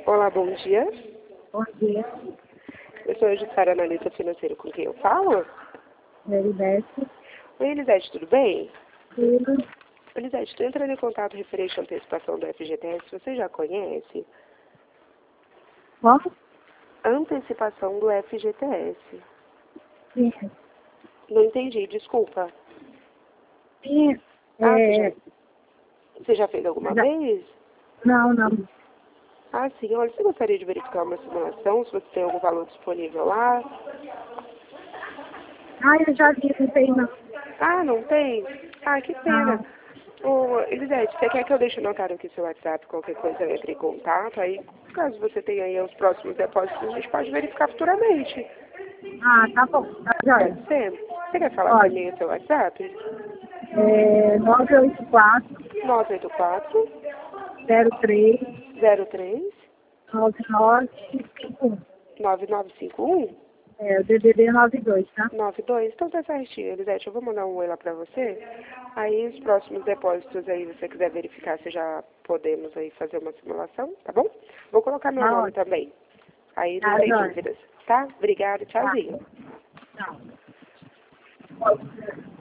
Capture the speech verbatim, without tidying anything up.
Olá, bom dia. Bom dia, Eu sou a Jussara, analista financeira, com quem eu falo. Elisete. Oi, Elisete, tudo bem? Tudo. Elisete, estou entrando em contato referente à antecipação do F G T S. Você já conhece? Como? Antecipação do F G T S. Sim. Não entendi, desculpa. Sim. Ah, você É, já, você já fez alguma já- vez? não, não. Ah, sim. Olha, você gostaria de verificar uma simulação, se você tem algum valor disponível lá? Ah, eu já vi, não tem não. Ah, não tem? Ah, que pena. Não. Ô, Elisete, você quer que eu deixe anotado aqui seu WhatsApp, qualquer coisa eu entre em contato, aí caso você tenha aí os próximos depósitos, a gente pode verificar futuramente. Ah, tá bom. Tá joia. Pode ser? Você quer falar para Pode. mim o seu WhatsApp? É nove oito quatro, nove oito quatro, zero três, zero três, nove nove cinco um. nove nove cinco um, É o D D D nove dois, tá? nove dois. Então tá certinho, Elisete, eu vou mandar um oi lá para você. Aí os próximos depósitos aí, se você quiser verificar se já podemos aí fazer uma simulação, tá bom? Vou colocar meu Tá nome ótimo. também. Aí não Tá tem joia. dúvidas, tá? Obrigada, Tá. tchauzinho. Tchau.